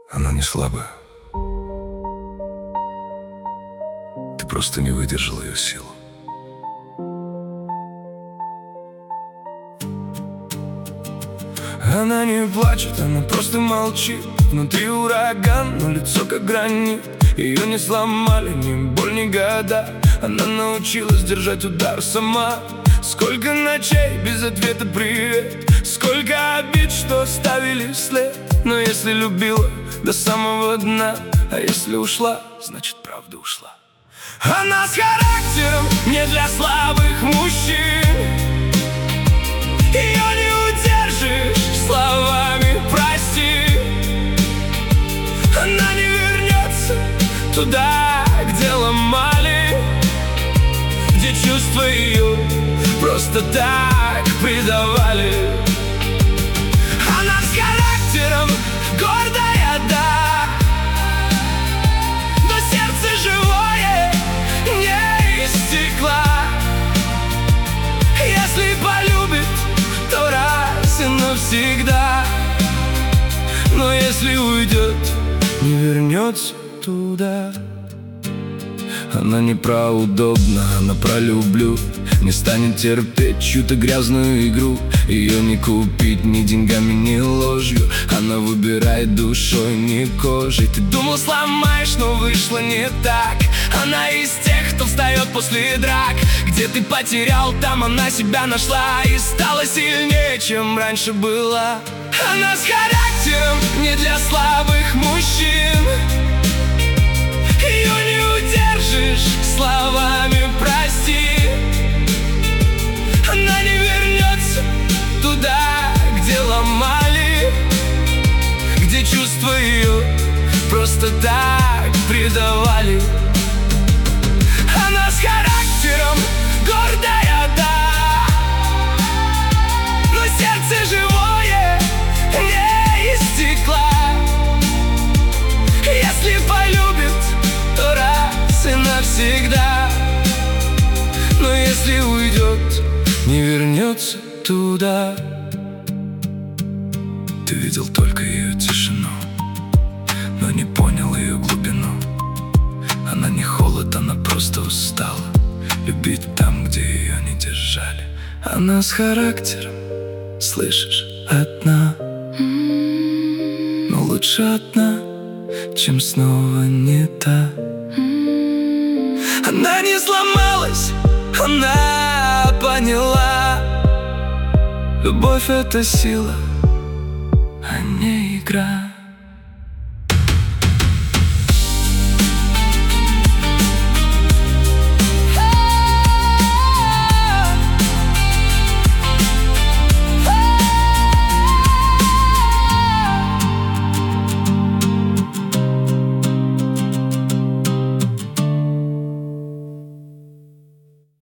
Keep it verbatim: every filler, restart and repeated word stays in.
Она не слабая. Ты просто не выдержал ее силу. Она не плачет, она просто молчит. Внутри ураган, но лицо как гранит. Ее не сломали ни боль, ни года. Она научилась держать удар сама. Сколько ночей без ответа привет, сколько обид, что оставили след. Но если любила до самого дна, а если ушла, значит правда ушла. Она с характером не для слабых мужчин. Ее не удержишь словами прости. Она не вернется туда, где ломали, где чувства ее просто так предавали. Она с характером гордая, да, но сердце живое не из стекла. Если полюбит, то раз и навсегда. Но если уйдет, не вернется туда. Она не про удобно, она про люблю. Не станет терпеть чью-то грязную игру. Ее не купить ни деньгами, ни ложью. Она выбирает душой, не кожей. Ты думал, сломаешь, но вышло не так. Она из тех, кто встает после драк. Где ты потерял, там она себя нашла и стала сильнее, чем раньше была. Она с характером не для слабых мужчин. Ее не удержишь словами прости. Она не вернется туда, где ломали, где чувства ее просто так предавали. Она с характером гордая, да, но сердце живое не из стекла. Если полюбит, то раз и навсегда. Но если уйдет, не вернется туда. Ты видел только ее тишину, но не понял ее глубину. Она не холод, она просто устала любить там, где ее не держали. Она с характером, слышишь, одна, но лучше одна, чем снова не та. Она не сломалась, она поняла. Любовь — это сила, а не игра.